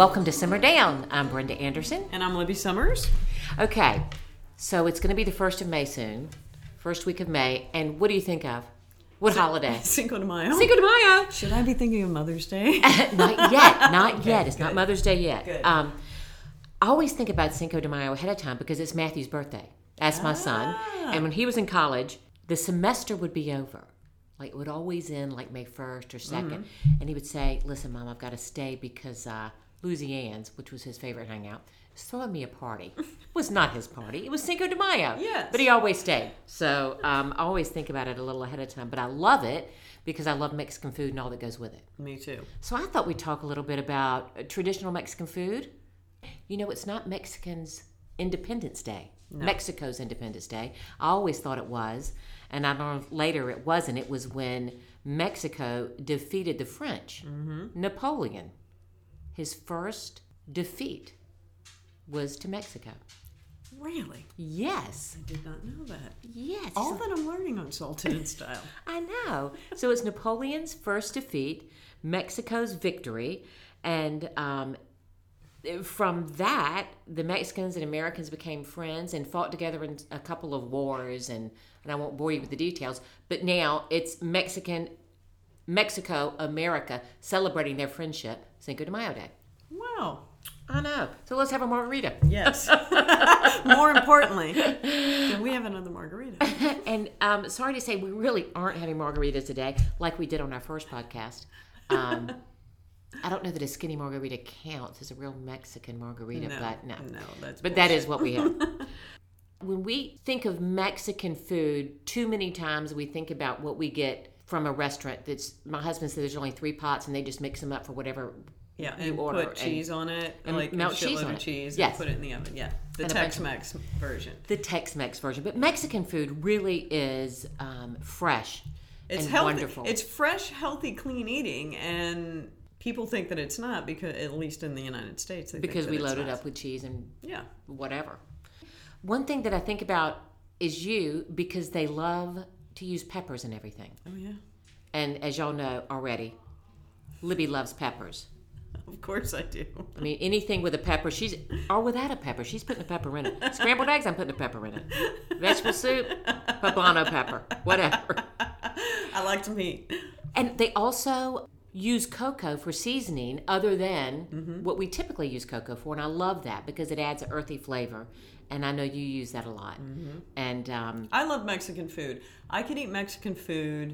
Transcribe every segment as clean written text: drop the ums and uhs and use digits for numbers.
Welcome to Simmer Down. I'm Brenda Anderson. And I'm Libby Summers. Okay, so it's going to be the 1st of May soon. First week of May. And what do you think of? What holiday? Cinco de Mayo. Cinco de Mayo. Should I be thinking of Mother's Day? Not yet. Not Okay, yet. It's good. not Mother's Day yet. Good. I always think about Cinco de Mayo ahead of time because it's Matthew's birthday. That's my son. And when he was in college, the semester would be over. Like, it would always end like May 1st or 2nd. And he would say, listen, Mom, I've got to stay because Louisiana's, which was his favorite hangout, is throwing me a party. It was not his party. It was Cinco de Mayo. Yes. But he always stayed. So I always think about it a little ahead of time. But I love it because I love Mexican food and all that goes with it. Me too. So I thought we'd talk a little bit about traditional Mexican food. You know, it's not Mexicans' Independence Day. No. Mexico's Independence Day. I always thought it was. And I learned later it wasn't. It was when Mexico defeated the French. Napoleon, his first defeat was to Mexico. Really? Yes. I did not know that. Yes. All that I'm learning on Salted in Style. I know. So it's Napoleon's first defeat, Mexico's victory, and from that, the Mexicans and Americans became friends and fought together in a couple of wars, and I won't bore you with the details, but now it's Mexico, America celebrating their friendship, Cinco de Mayo Day. Wow. I know. So let's have a margarita. Yes. More importantly, can we have another margarita? And sorry to say, we really aren't having margaritas today like we did on our first podcast. I don't know that a skinny margarita counts as a real Mexican margarita, but no. No, that's But that is what we have. When we think of Mexican food, too many times we think about what we get from a restaurant. That's my husband said there's only 3 pots and they just mix them up for whatever Yeah, you and order. put cheese on it, and like melt a cheese shitload on of it. cheese, Yes. and put it in the oven. Yeah, the And a bunch of- Tex-Mex version. The Tex-Mex version. But Mexican food really is fresh It's and healthy. wonderful. It's fresh, healthy, clean eating, and people think that it's not because, at least in the United States, because we load it not. up with cheese and Yeah. whatever. One thing that I think about is you, because they love to use peppers in everything. Oh yeah. And as y'all know already, Libby loves peppers. Of course I do. I mean, anything with a pepper, or without a pepper, she's putting a pepper in it. Scrambled eggs, I'm putting a pepper in it. Vegetable soup, poblano pepper, whatever. I like some heat. And they also use cocoa for seasoning other than what we typically use cocoa for. And I love that because it adds an earthy flavor. And I know you use that a lot. And I love Mexican food. I could eat Mexican food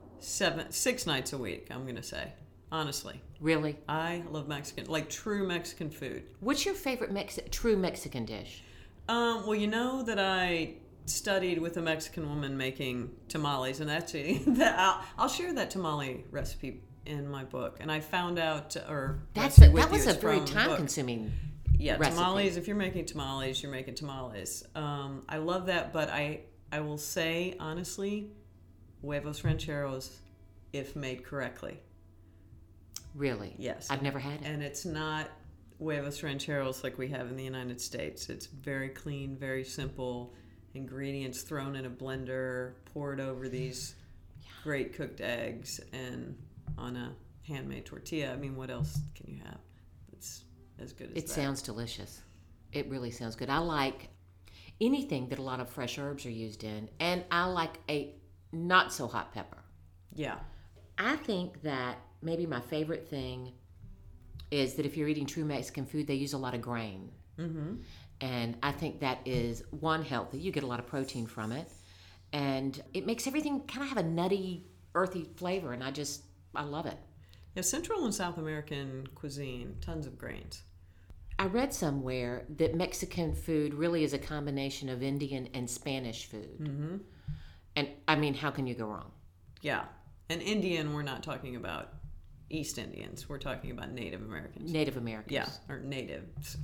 6 nights a week, I'm going to say. Honestly. really, I love Mexican, like true Mexican food. what's your favorite true Mexican dish? Well, you know that I studied with a Mexican woman making tamales, and actually, I'll share that tamale recipe in my book. And I found out, That was a very time-consuming Yeah, recipe. tamales. If you're making tamales, you're making tamales. I love that, but I will say honestly, huevos rancheros, if made correctly. Really? Yes. I've never had it. And it's not huevos rancheros like we have in the United States. It's very clean, very simple. Ingredients thrown in a blender, poured over these great cooked eggs, and on a handmade tortilla. I mean, what else can you have? It's as good as It that. sounds delicious. It really sounds good. I like anything that a lot of fresh herbs are used in, and I like a not so hot pepper. Yeah. I think that maybe my favorite thing is that if you're eating true Mexican food, they use a lot of grain. And I think that is, one, healthy. You get a lot of protein from it. And it makes everything kind of have a nutty, earthy flavor. And I love it. Yeah, Central and South American cuisine, tons of grains. I read somewhere that Mexican food really is a combination of Indian and Spanish food. And I mean, how can you go wrong? Yeah. And Indian, we're not talking about East Indians. We're talking about Native Americans. Native Americans. Yeah, or natives.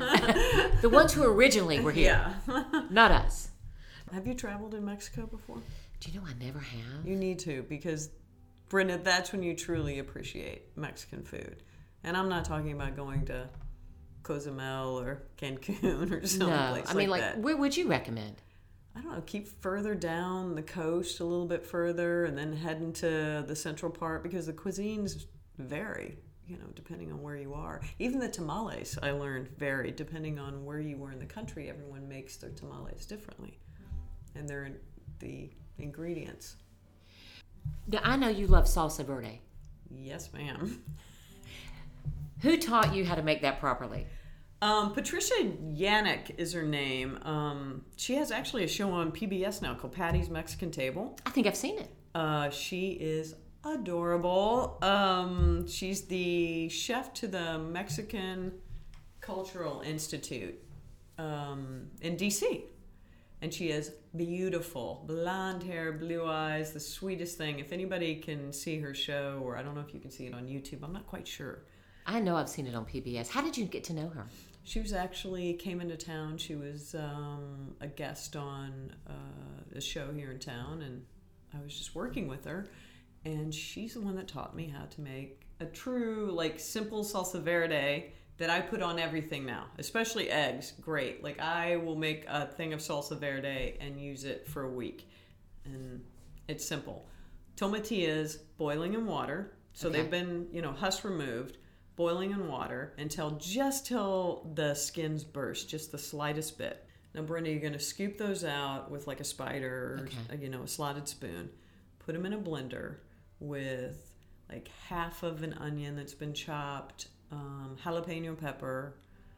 The ones who originally were here. Yeah. Not us. Have you traveled in Mexico before? Do you know I never have? You need to, because, Brenda, that's when you truly appreciate Mexican food. And I'm not talking about going to Cozumel or Cancun or someplace I mean, that. where would you recommend? I don't know, keep further down the coast a little bit further and then head into the central part, because the cuisines vary. depending on where you are. Even the tamales, I learned, vary depending on where you were in the country. Everyone makes their tamales differently, and the ingredients. Now, I know you love salsa verde. Yes, ma'am. Who taught you how to make that properly? Patricia Yannick is her name. She has actually a show on PBS now called Patty's Mexican Table. I think I've seen it. She is adorable. She's the chef to the Mexican Cultural Institute in DC. And she is beautiful. Blonde hair, blue eyes, the sweetest thing. If anybody can see her show, or I don't know if you can see it on YouTube, I'm not quite sure. I know I've seen it on PBS. How did you get to know her? She was actually came into town. She was a guest on a show here in town, and I was just working with her. And she's the one that taught me how to make a true, simple salsa verde that I put on everything now, especially eggs. Great. I will make a thing of salsa verde and use it for a week. And it's simple. Tomatillas boiling in water. So Okay. they've been, husk removed, boiling in water till the skins burst, just the slightest bit. Now, Brenda, you're going to scoop those out with a spider or, a slotted spoon. Put them in a blender with half of an onion that's been chopped, jalapeno pepper,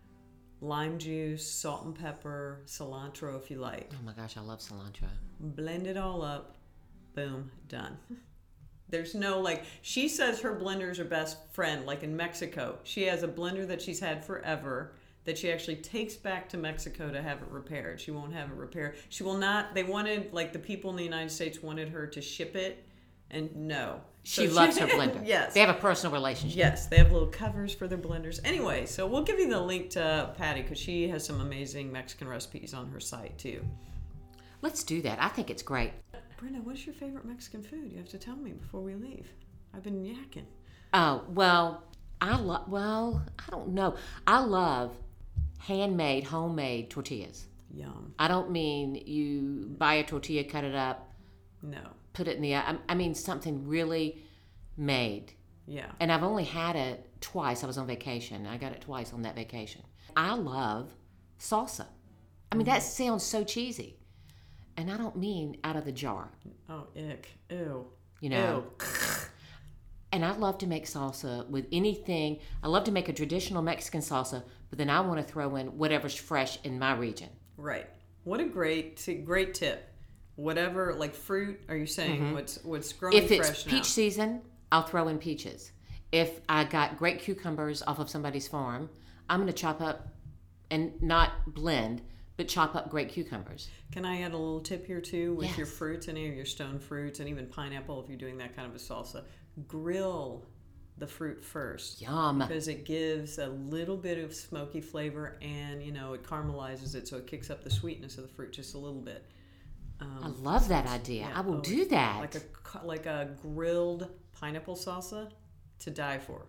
lime juice, salt and pepper, cilantro if you like. Oh my gosh, I love cilantro. Blend it all up. Boom, done. There's no she says her blenders are best friend. In Mexico, she has a blender that she's had forever that she actually takes back to Mexico to have it repaired. She won't have it repaired. She will not. They wanted, the people in the United States wanted her to ship it, and no. She loves her blender. Yes. They have a personal relationship. Yes, they have little covers for their blenders. Anyway, so we'll give you the link to Patty because she has some amazing Mexican recipes on her site too. Let's do that. I think it's great. Brenda, what's your favorite Mexican food? You have to tell me before we leave. I've been yakking. Oh, well, I don't know. I love handmade, homemade tortillas. Yum. I don't mean you buy a tortilla, cut it up, No. put it in the I mean something really made. Yeah. And I've only had it twice. I was on vacation. I got it twice on that vacation. I love salsa. I mean, that sounds so cheesy. And I don't mean out of the jar. Oh, ick. Ew. Ew. Ew. And I love to make salsa with anything. I love to make a traditional Mexican salsa, but then I want to throw in whatever's fresh in my region. Right. What a great tip. Whatever, fruit, are you saying what's growing fresh now? If it's peach season, I'll throw in peaches. If I got great cucumbers off of somebody's farm, I'm going to chop up and not blend, but chop up great cucumbers. Can I add a little tip here too with your Yes. fruits, any of your stone fruits, and even pineapple if you're doing that kind of a salsa? Grill the fruit first. Yum. Because it gives a little bit of smoky flavor and, it caramelizes it so it kicks up the sweetness of the fruit just a little bit. I love that idea. Yeah, I will do that. Like a grilled pineapple salsa to die for.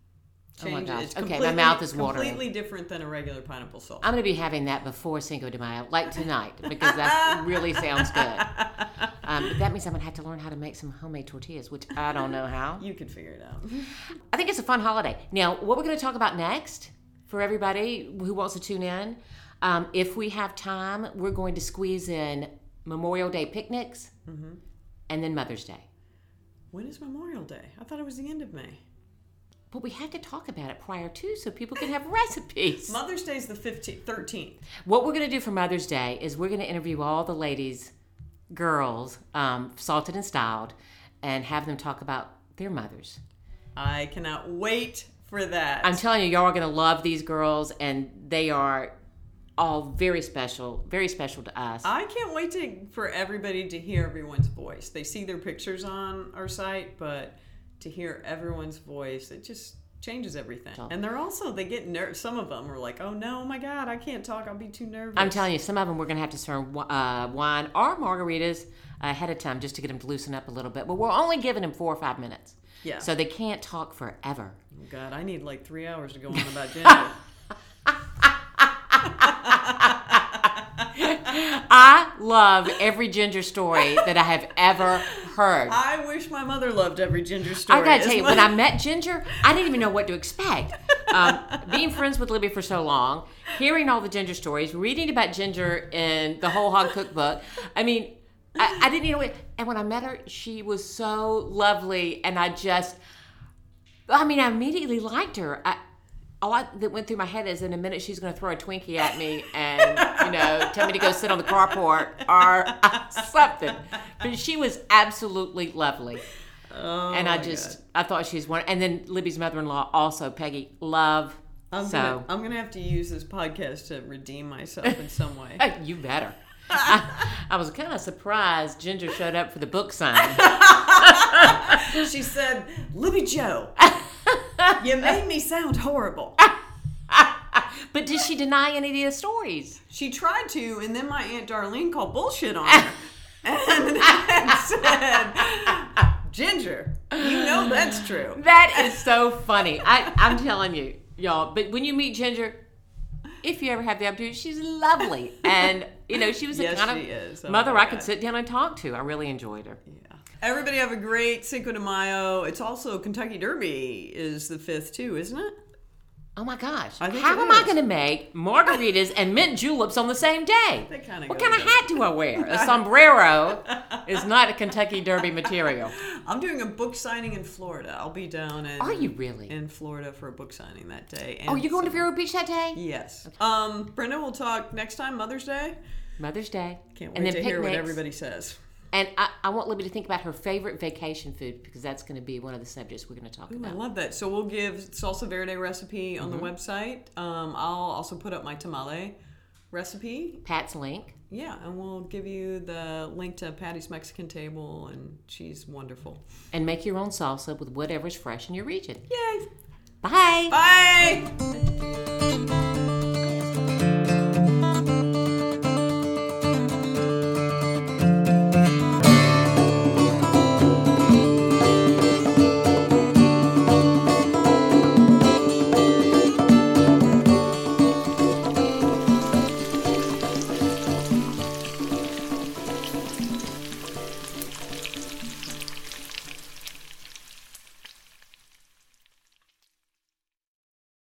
Oh my gosh. It's Okay, my mouth is watering. Completely different than a regular pineapple salsa. I'm going to be having that before Cinco de Mayo, like tonight, because that really sounds good. But that means I'm going to have to learn how to make some homemade tortillas, which I don't know how. You can figure it out. I think it's a fun holiday. Now, what we're going to talk about next, for everybody who wants to tune in, if we have time, we're going to squeeze in Memorial Day picnics and then Mother's Day. When is Memorial Day? I thought it was the end of May. But we have to talk about it prior to so people can have recipes. Mother's Day is the 13th. What we're going to do for Mother's Day is we're going to interview all the ladies, girls, salted and styled, and have them talk about their mothers. I cannot wait for that. I'm telling you, y'all are going to love these girls, and they are all very special to us. I can't wait for everybody to hear everyone's voice. They see their pictures on our site, but to hear everyone's voice, it just changes everything. And they get nervous. Some of them are like, oh no, my God, I can't talk. I'll be too nervous. I'm telling you, some of them we're going to have to serve wine or margaritas ahead of time just to get them to loosen up a little bit. But we're only giving them 4 or 5 minutes. Yeah. So they can't talk forever. Oh God, I need 3 hours to go on about ginger. I love every ginger story that I have ever heard. I wish my mother loved every Ginger story. I gotta tell you, when I met Ginger, I didn't even know what to expect. Being friends with Libby for so long, hearing all the Ginger stories, reading about Ginger in the Whole Hog Cookbook. I mean, I didn't even know. And when I met her, she was so lovely, and I immediately liked her. All that went through my head is in a minute she's going to throw a Twinkie at me and, tell me to go sit on the carport or something. But she was absolutely lovely. Oh, and I thought she was one. And then Libby's mother-in-law also, Peggy, love. I'm going to have to use this podcast to redeem myself in some way. You better. I was kind of surprised Ginger showed up for the book signing. She said, Libby Joe, you made me sound horrible. But did she deny any of the stories? She tried to, and then my Aunt Darlene called bullshit on her. and said, Ginger, you know that's true. That is so funny. I'm telling you, y'all. But when you meet Ginger, if you ever have the opportunity, she's lovely. And, she was the kind of mother I could sit down and talk to. I really enjoyed her. Yeah. Everybody have a great Cinco de Mayo. It's also Kentucky Derby is the 5th too, isn't it? Oh my gosh. How am I going to make margaritas and mint juleps on the same day? What kind of hat do I wear? A sombrero is not a Kentucky Derby material. I'm doing a book signing in Florida. I'll be down in... Are you really? In Florida for a book signing that day. And you're going to Vero Beach that day? Yes. Okay. Brenda, we'll talk next time, Mother's Day. Mother's Day. Can't wait to hear what everybody says. And I want Libby to think about her favorite vacation food because that's going to be one of the subjects we're going to talk about. I love that. So we'll give Salsa Verde recipe on the website. I'll also put up my tamale recipe. Pat's link. Yeah, and we'll give you the link to Patty's Mexican Table, and she's wonderful. And make your own salsa with whatever's fresh in your region. Yay! Bye! Bye!